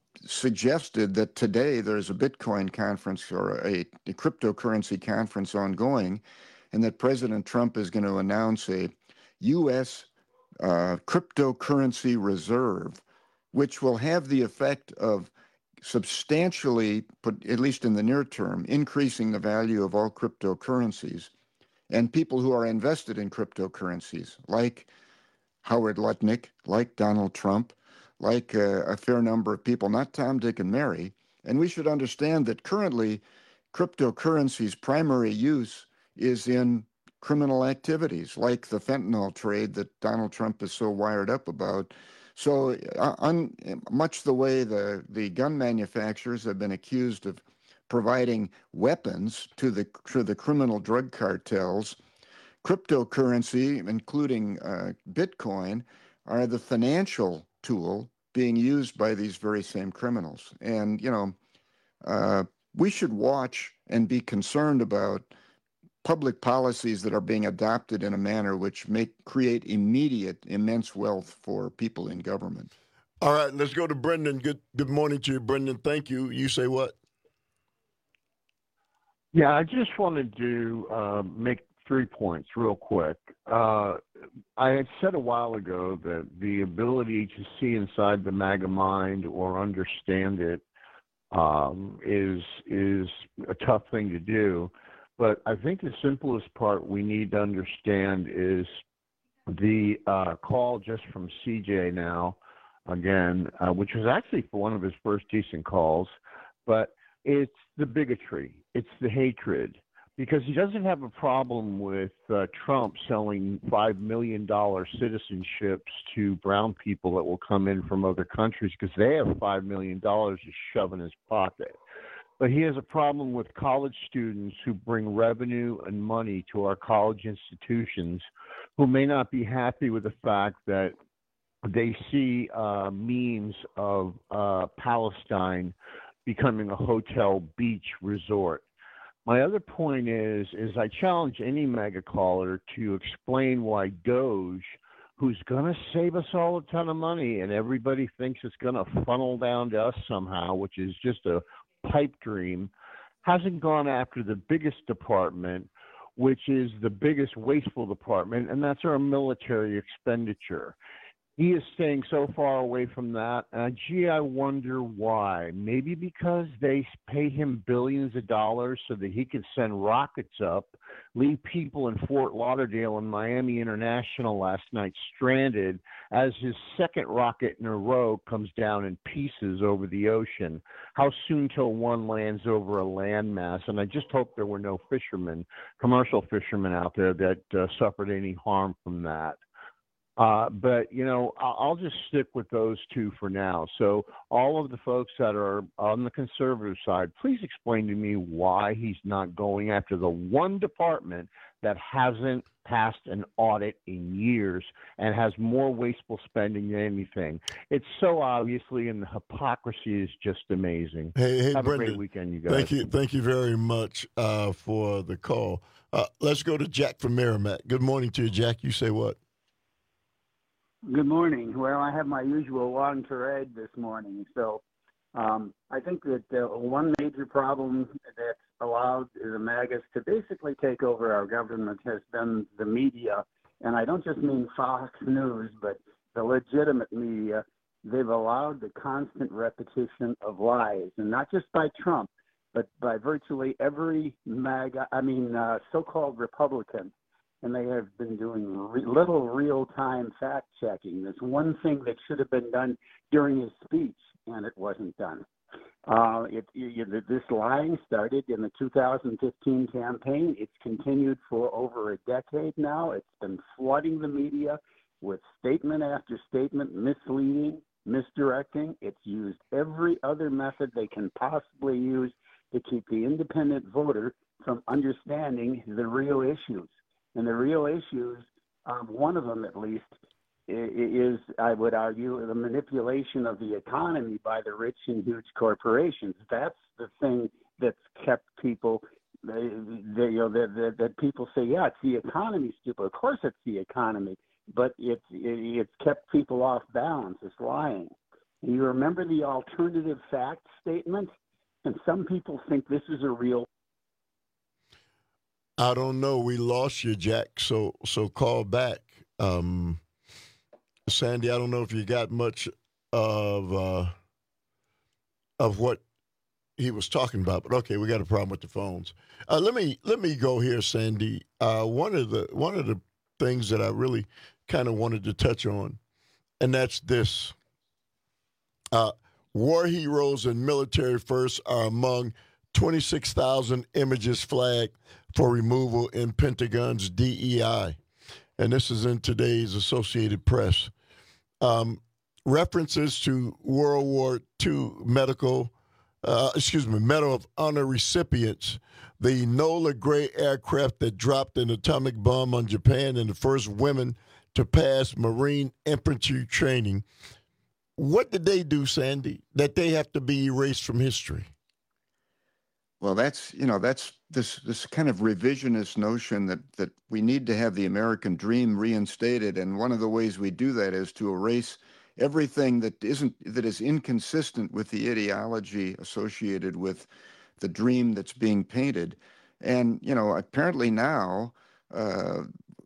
suggested that today there's a Bitcoin conference or a, a cryptocurrency conference ongoing, and that President Trump is going to announce a U S uh, cryptocurrency reserve, which will have the effect of substantially, put, at least in the near term, increasing the value of all cryptocurrencies. And people who are invested in cryptocurrencies, like Howard Lutnick, like Donald Trump, like uh, a fair number of people, not Tom, Dick, and Mary. And we should understand that currently cryptocurrency's primary use is in criminal activities, like the fentanyl trade that Donald Trump is so wired up about. So uh, un, much the way the, the gun manufacturers have been accused of providing weapons to the, to the criminal drug cartels, cryptocurrency, including uh, Bitcoin, are the financial tool being used by these very same criminals. And, you know, uh, we should watch and be concerned about public policies that are being adopted in a manner which make create immediate immense wealth for people in government. All right, let's go to Brendan. Good good morning to you, Brendan. Thank you. You say what? Yeah, I just wanted to uh, make three points real quick. Uh, I had said a while ago that the ability to see inside the MAGA mind or understand it um, is is a tough thing to do. But I think the simplest part we need to understand is the uh, call just from C J now, again, uh, which was actually for one of his first decent calls, but it's the bigotry, it's the hatred. Because he doesn't have a problem with uh, Trump selling five million dollars citizenships to brown people that will come in from other countries because they have five million dollars to shove in his pocket. But he has a problem with college students who bring revenue and money to our college institutions who may not be happy with the fact that they see uh, memes of uh, Palestine becoming a hotel beach resort. My other point is, is I challenge any mega caller to explain why Doge, who's going to save us all a ton of money and everybody thinks it's going to funnel down to us somehow, which is just a pipe dream, hasn't gone after the biggest department, which is the biggest wasteful department, and that's our military expenditure. He is staying so far away from that. Uh, gee, I wonder why. Maybe because they pay him billions of dollars so that he can send rockets up, leave people in Fort Lauderdale and Miami International last night stranded as his second rocket in a row comes down in pieces over the ocean. How soon till one lands over a landmass? And I just hope there were no fishermen, commercial fishermen out there that uh, suffered any harm from that. Uh, but, you know, I'll, I'll just stick with those two for now. So all of the folks that are on the conservative side, please explain to me why he's not going after the one department that hasn't passed an audit in years and has more wasteful spending than anything. It's so obviously, and the hypocrisy is just amazing. Hey, hey, Have Brendan, a great weekend, you guys. Thank you, thank you very much uh, for the call. Uh, let's go to Jack from Merrimack. Good morning to you, Jack. You say what? Good morning. Well, I have my usual long tirade this morning. So um, I think that uh, one major problem that's allowed the MAGAs to basically take over our government has been the media. And I don't just mean Fox News, but the legitimate media. They've allowed the constant repetition of lies, and not just by Trump, but by virtually every MAGA, I mean, uh, so-called Republican. And they have been doing re- little real-time fact-checking. There's one thing that should have been done during his speech, and it wasn't done. Uh, it, it, this lying started in the two thousand fifteen campaign. It's continued for over a decade now. It's been flooding the media with statement after statement, misleading, misdirecting. It's used every other method they can possibly use to keep the independent voter from understanding the real issues. And the real issues, um, one of them at least, is, I would argue, the manipulation of the economy by the rich and huge corporations. That's the thing that's kept people, they, they, you know, that, that, that people say, yeah, it's the economy, stupid. Of course it's the economy, but it's, it, it's kept people off balance. It's lying. And you remember the alternative fact statement? And some people think this is a real. I don't know. We lost you, Jack. So so call back. Um, Sandy, I don't know if you got much of uh, of what he was talking about, but okay, we got a problem with the phones. Uh, let me let me go here, Sandy. Uh, one of the one of the things that I really kind of wanted to touch on, and that's this: uh, war heroes and military first are among twenty-six thousand images flagged for removal in Pentagon's D E I. And this is in today's Associated Press. Um, references to World War Two medical, uh, excuse me, Medal of Honor recipients, the Enola Gray aircraft that dropped an atomic bomb on Japan and the first women to pass Marine infantry training. What did they do, Sandy, that they have to be erased from history? Well, that's, you know, that's this this kind of revisionist notion that that we need to have the American dream reinstated, and one of the ways we do that is to erase everything that isn't that is inconsistent with the ideology associated with the dream that's being painted. And, you know, apparently now uh,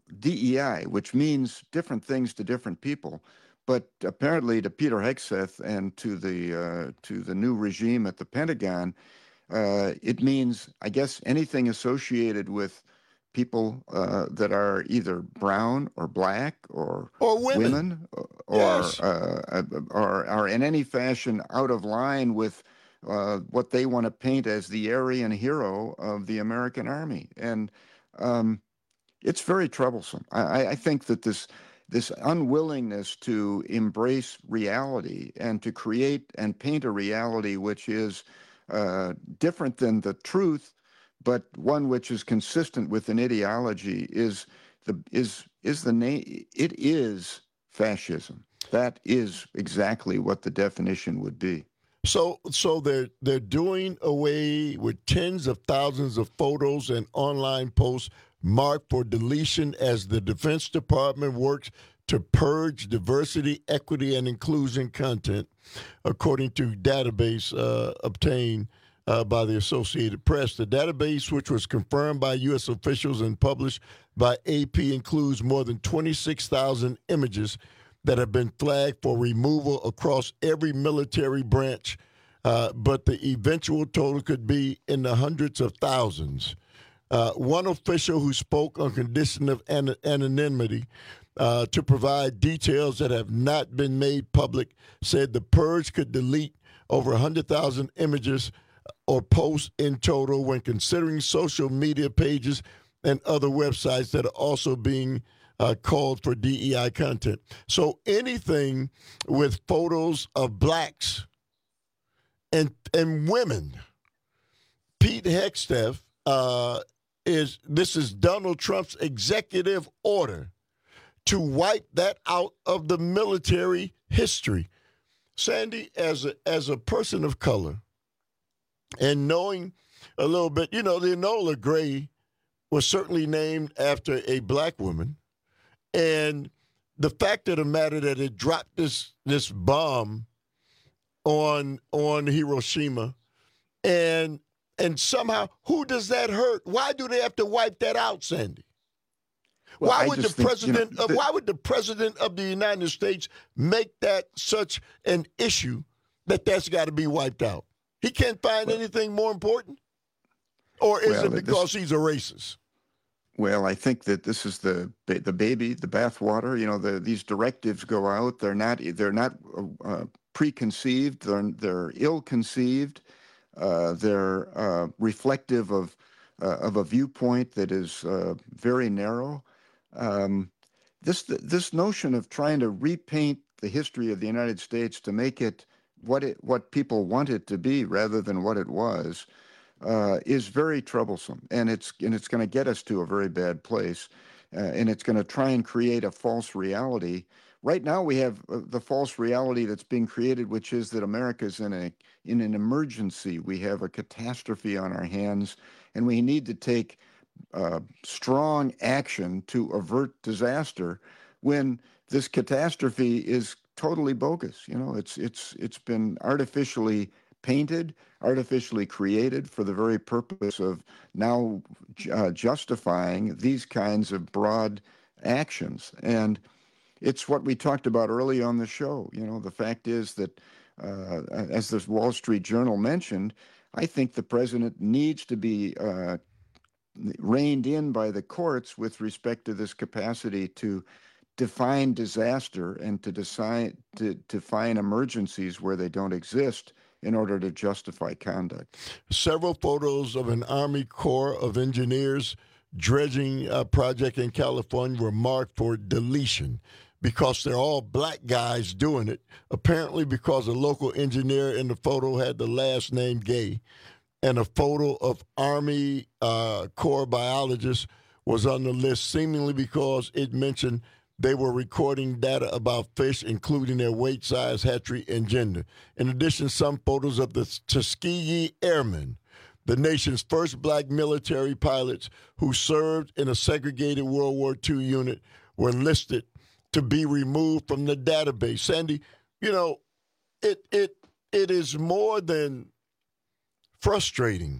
D E I, which means different things to different people, but apparently to Peter Hegseth and to the uh, to the new regime at the Pentagon, Uh, it means, I guess, anything associated with people uh, that are either brown or black or, or women, women or, yes. uh, or are in any fashion out of line with uh, what they want to paint as the Aryan hero of the American Army. And um, it's very troublesome. I, I think that this this unwillingness to embrace reality and to create and paint a reality which is Uh, different than the truth, but one which is consistent with an ideology is the is is the name. It is fascism. That is exactly what the definition would be. So, so they're they're doing away with tens of thousands of photos and online posts marked for deletion as the Defense Department works to purge diversity, equity, and inclusion content, according to database uh, obtained uh, by the Associated Press. The database, which was confirmed by U S officials and published by A P, includes more than twenty-six thousand images that have been flagged for removal across every military branch, uh, but the eventual total could be in the hundreds of thousands. Uh, one official who spoke on condition of an- anonymity Uh, to provide details that have not been made public, said the purge could delete over one hundred thousand images or posts in total when considering social media pages and other websites that are also being uh, called for D E I content. So anything with photos of blacks and and women, Pete Hegseth, uh, is this is Donald Trump's executive order to wipe that out of the military history. Sandy, as a, as a person of color, and knowing a little bit, you know, the Enola Gray was certainly named after a black woman, and the fact of the matter that it dropped this this bomb on on Hiroshima, and and somehow, who does that hurt? Why do they have to wipe that out, Sandy? Well, why I would the just think, president? you know, of, the- why would the president of the United States make that such an issue that that's got to be wiped out? He can't find anything more important, or is Well, it this- because he's a racist? Well, I think that this is the ba- the baby, the bathwater. You know, the, these directives go out. They're not they're not uh, preconceived. They're they're ill-conceived. Uh, they're uh, reflective of uh, of a viewpoint that is uh, very narrow. Um, this this notion of trying to repaint the history of the United States to make it what it what people want it to be rather than what it was uh, is very troublesome, and it's and it's going to get us to a very bad place, uh, and it's going to try and create a false reality. Right now, we have uh, the false reality that's being created, which is that America's in a in an emergency. We have a catastrophe on our hands, and we need to take uh, strong action to avert disaster. When this catastrophe is totally bogus, you know, it's it's it's been artificially painted, artificially created for the very purpose of now uh, justifying these kinds of broad actions. And it's what we talked about early on the show. You know, the fact is that, uh, as the Wall Street Journal mentioned, I think the president needs to be uh, reined in by the courts with respect to this capacity to define disaster and to decide to define emergencies where they don't exist in order to justify conduct. Several photos of an Army Corps of Engineers dredging uh, project in California were marked for deletion because they're all black guys doing it, apparently because a local engineer in the photo had the last name Gay, and a photo of Army uh, Corps biologists was on the list, seemingly because it mentioned they were recording data about fish, including their weight, size, hatchery, and gender. In addition, some photos of the Tuskegee Airmen, the nation's first black military pilots who served in a segregated World War Two unit, were listed to be removed from the database. Sandy, you know, it it it is more than frustrating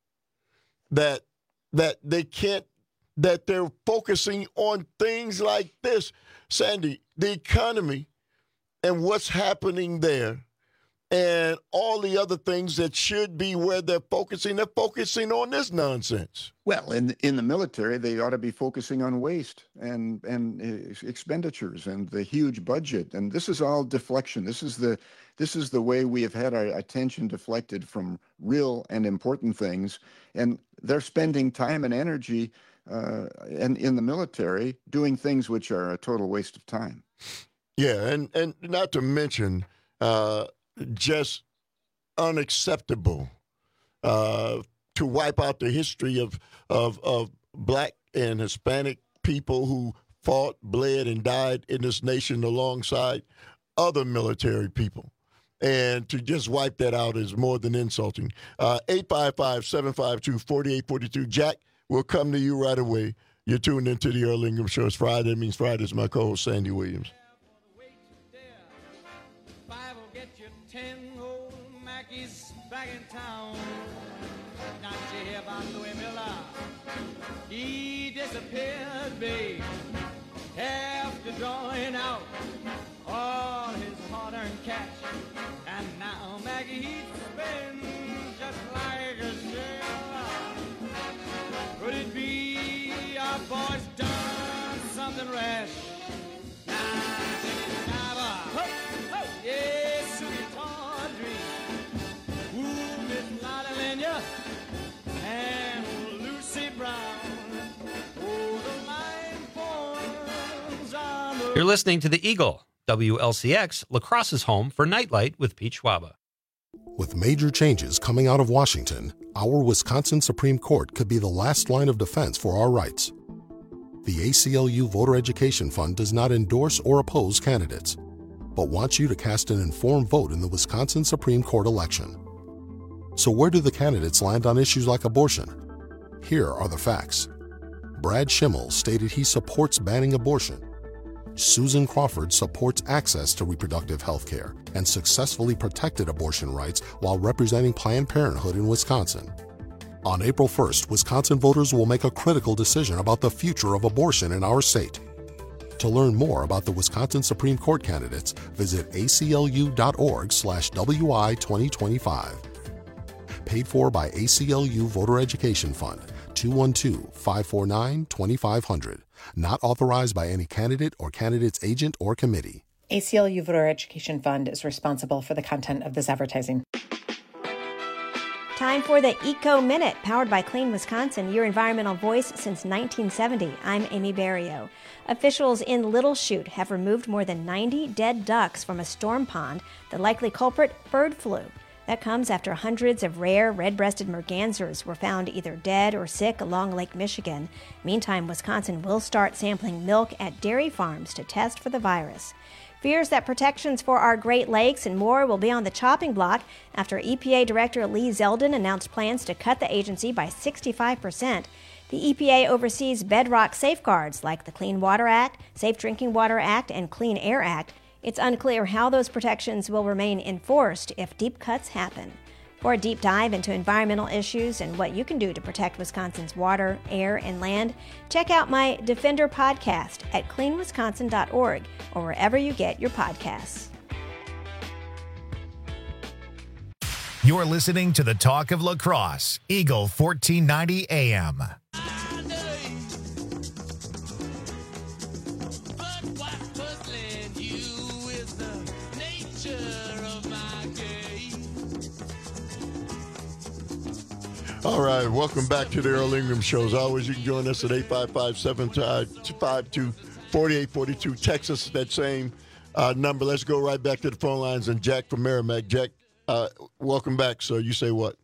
that that they can't that they're focusing on things like this. Sandy, the economy and what's happening there and all the other things that should be where they're focusing, they're focusing on this nonsense. Well, in in the military, they ought to be focusing on waste and and uh, expenditures and the huge budget. And this is all deflection. This is the this is the way we have had our attention deflected from real and important things. And they're spending time and energy uh, and in the military doing things which are a total waste of time. Yeah, and and not to mention uh, just unacceptable uh, to wipe out the history of, of of black and Hispanic people who fought, bled, and died in this nation alongside other military people. And to just wipe that out is more than insulting. Uh, eight five five, seven five two, four eight four two. Jack, we'll come to you right away. You're tuned into the Earl Ingram Show. It's Friday. That means Friday is my co-host, Sandy Williams. Five will get you ten old Mackies back in town. Not you hear about Louis Miller? He disappeared, babe, after drawing out all his hard-earned cash. And now Maggie he spends just like a sailor. Could it be our boy's done something rash? Yes, sweet Audrey, ooh, Miss Lotta Lenya, and Lucy Brown. Oh, the line forms You're listening to the Eagle, W L C X, La Crosse's home for Nightlight with Pete Schwaba. With major changes coming out of Washington, our Wisconsin Supreme Court could be the last line of defense for our rights. The A C L U Voter Education Fund does not endorse or oppose candidates, but wants you to cast an informed vote in the Wisconsin Supreme Court election. So where do the candidates land on issues like abortion? Here are the facts. Brad Schimmel stated he supports banning abortion. Susan Crawford supports access to reproductive health care and successfully protected abortion rights while representing Planned Parenthood in Wisconsin. On April first, Wisconsin voters will make a critical decision about the future of abortion in our state. To learn more about the Wisconsin Supreme Court candidates, visit aclu.org slash WI 2025. Paid for by A C L U Voter Education Fund, two one two, five four nine, two five zero zero. Not authorized by any candidate or candidate's agent or committee. A C L U Voter Education Fund is responsible for the content of this advertising. Time for the Eco Minute, powered by Clean Wisconsin, your environmental voice since nineteen seventy. I'm Amy Barrio. Officials in Little Chute have removed more than ninety dead ducks from a storm pond. The likely culprit, bird flu. That comes after hundreds of rare red-breasted mergansers were found either dead or sick along Lake Michigan. Meantime, Wisconsin will start sampling milk at dairy farms to test for the virus. Fears that protections for our Great Lakes and more will be on the chopping block after E P A Director Lee Zeldin announced plans to cut the agency by sixty-five percent. The E P A oversees bedrock safeguards like the Clean Water Act, Safe Drinking Water Act, and Clean Air Act. It's unclear how those protections will remain enforced if deep cuts happen. For a deep dive into environmental issues and what you can do to protect Wisconsin's water, air, and land, check out my Defender podcast at clean wisconsin dot org or wherever you get your podcasts. You're listening to the Talk of La Crosse, Eagle fourteen ninety A M. All right, welcome back to the Earl Ingram Show. As always, you can join us at eight five five, seven five two, four eight four two. Text us that same uh, number. Let's go right back to the phone lines. And Jack from Merrimack. Jack, uh, welcome back. So you say what?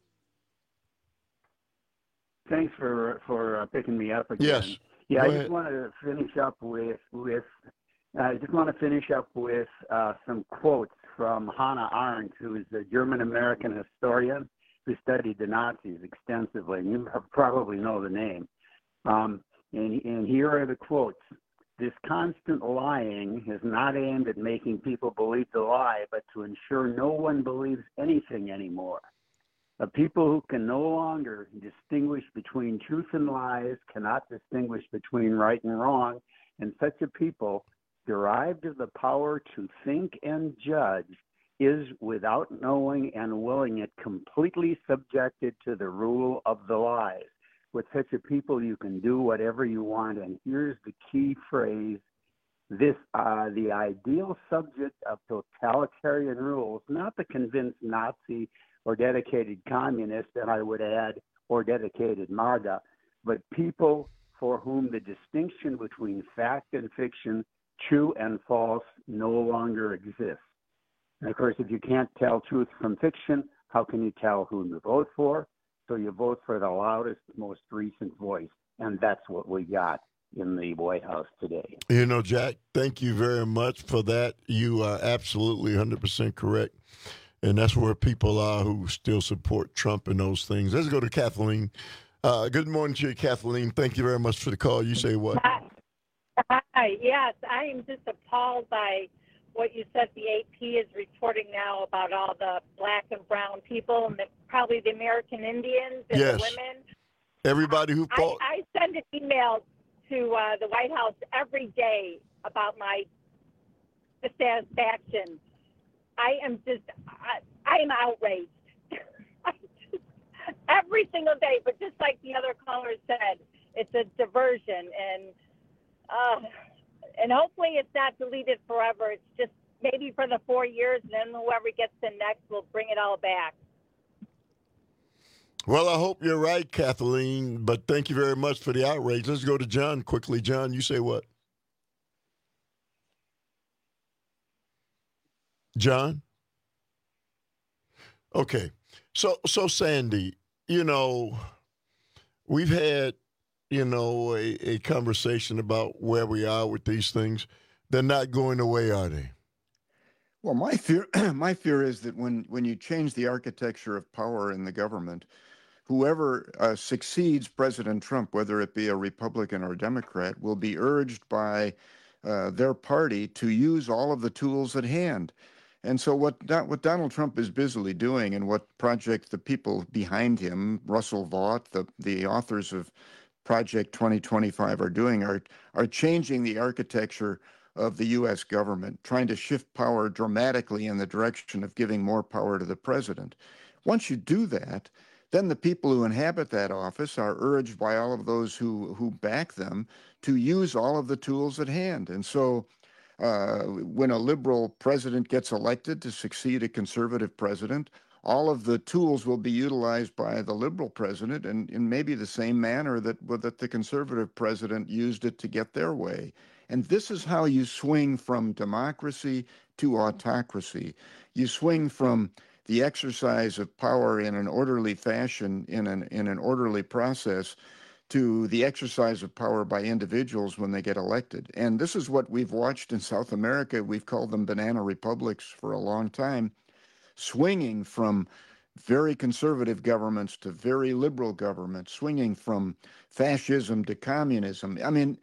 Thanks for for uh, picking me up again. Yes. Yeah, go I ahead. just want to finish up with with I just want to finish up with uh, some quotes from Hannah Arendt, who is a German American historian who studied the Nazis extensively, and you probably know the name. Um, and, and here are the quotes. This constant lying is not aimed at making people believe the lie, but to ensure no one believes anything anymore. A people who can no longer distinguish between truth and lies cannot distinguish between right and wrong, and such a people, derived of the power to think and judge, is, without knowing and willing it, completely subjected to the rule of the lies. With such a people, you can do whatever you want. And here's the key phrase: this, uh, the ideal subject of totalitarian rules, not the convinced Nazi or dedicated communist, and I would add, or dedicated MAGA, but people for whom the distinction between fact and fiction, true and false, no longer exists. And of course, if you can't tell truth from fiction, how can you tell who you vote for? So you vote for the loudest, most recent voice. And that's what we got in the White House today. You know, Jack, thank you very much for that. You are absolutely one hundred percent correct. And that's where people are who still support Trump and those things. Let's go to Kathleen. Uh, good morning to you, Kathleen. Thank you very much for the call. You say what? Hi. Hi. Yes, I am just appalled by what you said the A P is reporting now about all the black and brown people and the, probably the American Indians and Yes. the women. Everybody who fought. I, I send an email to uh, the White House every day about my dissatisfaction. I am just, I, I am outraged. I just, every single day, but just like the other caller said, it's a diversion, and uh, and hopefully it's not deleted forever. It's just maybe for the four years, and then whoever gets the next will bring it all back. Well, I hope you're right, Kathleen, but thank you very much for the outrage. Let's go to John quickly. John, you say what? John? Okay. So, so Sandy, you know, we've had, you know, a, a conversation about where we are with these things. They're not going away, are they? Well, my fear, my fear is that when, when you change the architecture of power in the government, whoever uh, succeeds President Trump, whether it be a Republican or Democrat, will be urged by uh, their party to use all of the tools at hand. And so what what Donald Trump is busily doing, and what Project, the people behind him, Russell Vought, the, the authors of Project twenty twenty-five are doing, are, are changing the architecture of the U S government, trying to shift power dramatically in the direction of giving more power to the president. Once you do that, then the people who inhabit that office are urged by all of those who, who back them to use all of the tools at hand. And so uh, when a liberal president gets elected to succeed a conservative president, all of the tools will be utilized by the liberal president in, in maybe the same manner that, that the conservative president used it to get their way. And this is how you swing from democracy to autocracy. You swing from the exercise of power in an orderly fashion, in an in an orderly process, to the exercise of power by individuals when they get elected. And this is what we've watched in South America. We've called them banana republics for a long time, swinging from very conservative governments to very liberal governments, swinging from fascism to communism. I mean,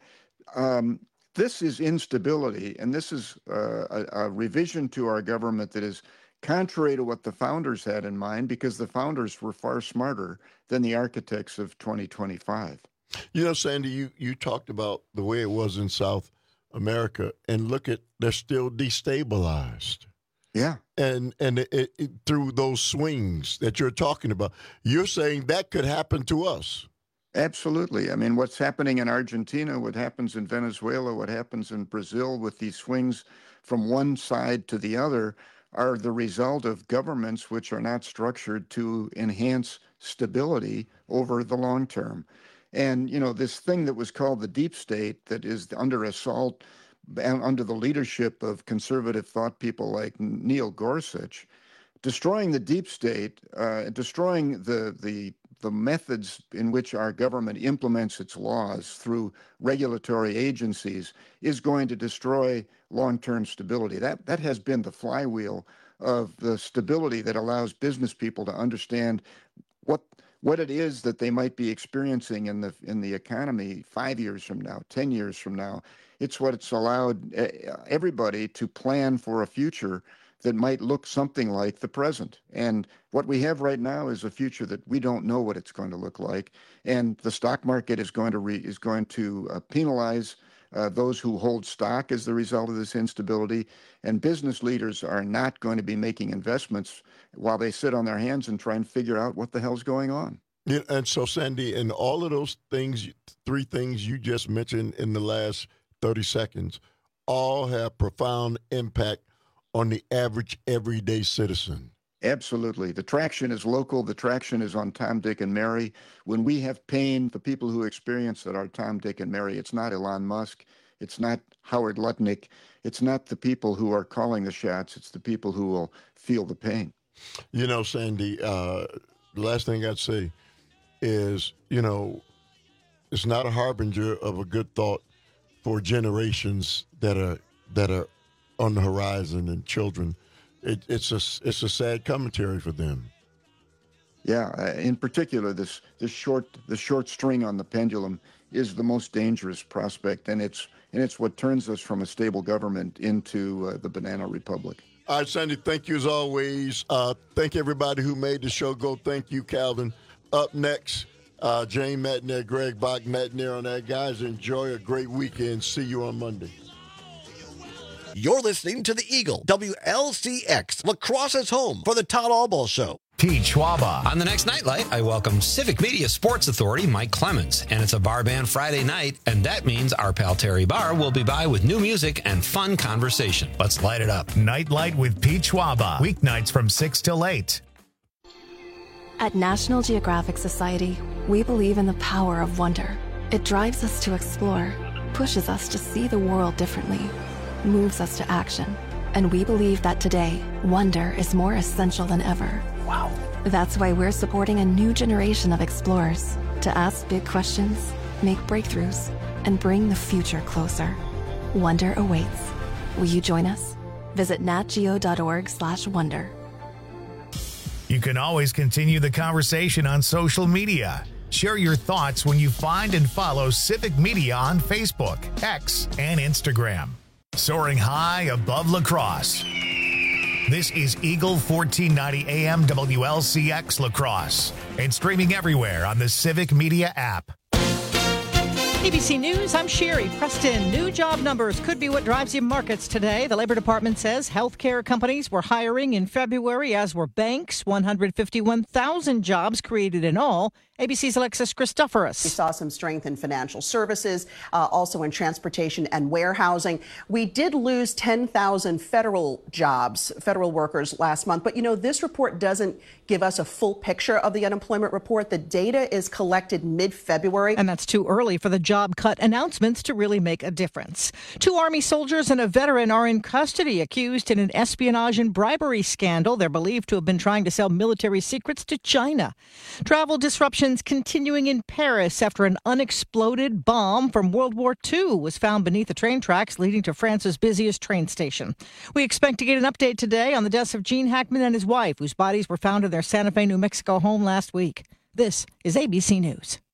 um, this is instability, and this is uh, a, a revision to our government that is contrary to what the founders had in mind, because the founders were far smarter than the architects of twenty twenty-five. You know, Sandy, you, you talked about the way it was in South America, and look at, they're still destabilized. Yeah. And and it, it, through those swings that you're talking about, you're saying that could happen to us. Absolutely. I mean, what's happening in Argentina, what happens in Venezuela, what happens in Brazil with these swings from one side to the other are the result of governments which are not structured to enhance stability over the long term. And, you know, this thing that was called the deep state that is under assault under the leadership of conservative thought people like Neil Gorsuch, destroying the deep state, uh, destroying the, the the methods in which our government implements its laws through regulatory agencies is going to destroy long-term stability. That that has been the flywheel of the stability that allows business people to understand what what it is that they might be experiencing in the in the economy five years from now, ten years from now. It's what it's allowed everybody to plan for a future that might look something like the present. And what we have right now is a future that we don't know what it's going to look like. And the stock market is going to re, is going to uh, penalize uh, those who hold stock as the result of this instability. And business leaders are not going to be making investments while they sit on their hands and try and figure out what the hell's going on. Yeah, and so, Sandy, and all of those things, three things you just mentioned in the last thirty seconds, all have profound impact on the average everyday citizen. Absolutely. The traction is local. The traction is on Tom, Dick, and Mary. When we have pain, the people who experience it are Tom, Dick, and Mary. It's not Elon Musk. It's not Howard Lutnick. It's not the people who are calling the shots. It's the people who will feel the pain. You know, Sandy, uh, the last thing I'd say is, you know, it's not a harbinger of a good thought for generations that are that are on the horizon and children. It, it's a it's a sad commentary for them. Yeah, uh, in particular, this this short the short string on the pendulum is the most dangerous prospect, and it's and it's what turns us from a stable government into uh, the banana republic. All right, Sandy, thank you as always. Uh, thank everybody who made the show go. Thank you, Calvin. Up next, uh, Jane Matner, Greg Bach Matner on that. Guys, enjoy a great weekend. See you on Monday. You're listening to the Eagle, W L C X, La Crosse's home for the Todd Albaugh Show. Pete Schwaba. On the next Nightlight, I welcome Civic Media Sports Authority Mike Clemens. And it's a bar band Friday night, and that means our pal Terry Barr will be by with new music and fun conversation. Let's light it up. Nightlight with Pete Schwaba. Weeknights from six till eight. At National Geographic Society, we believe in the power of wonder. It drives us to explore, pushes us to see the world differently, moves us to action. And we believe that today, wonder is more essential than ever. Wow. That's why we're supporting a new generation of explorers to ask big questions, make breakthroughs, and bring the future closer. Wonder awaits. Will you join us? Visit natgeo.org slash wonder. You can always continue the conversation on social media. Share your thoughts when you find and follow Civic Media on Facebook, X, and Instagram. Soaring high above La Crosse. This is Eagle fourteen ninety A M W L C X La Crosse and streaming everywhere on the Civic Media app. A B C News, I'm Sherry Preston. New job numbers could be what drives your markets today. The Labor Department says healthcare companies were hiring in February, as were banks. one hundred fifty-one thousand jobs created in all. A B C's Alexis Christoforous. We saw some strength in financial services, uh, also in transportation and warehousing. We did lose ten thousand federal jobs, federal workers last month. But, you know, this report doesn't give us a full picture of the unemployment report. The data is collected mid-February. And that's too early for the job cut announcements to really make a difference. Two Army soldiers and a veteran are in custody, accused in an espionage and bribery scandal. They're believed to have been trying to sell military secrets to China. Travel disruptions continuing in Paris after an unexploded bomb from World War Two was found beneath the train tracks leading to France's busiest train station. We expect to get an update today on the deaths of Gene Hackman and his wife, whose bodies were found in their Santa Fe, New Mexico home last week. This is A B C News.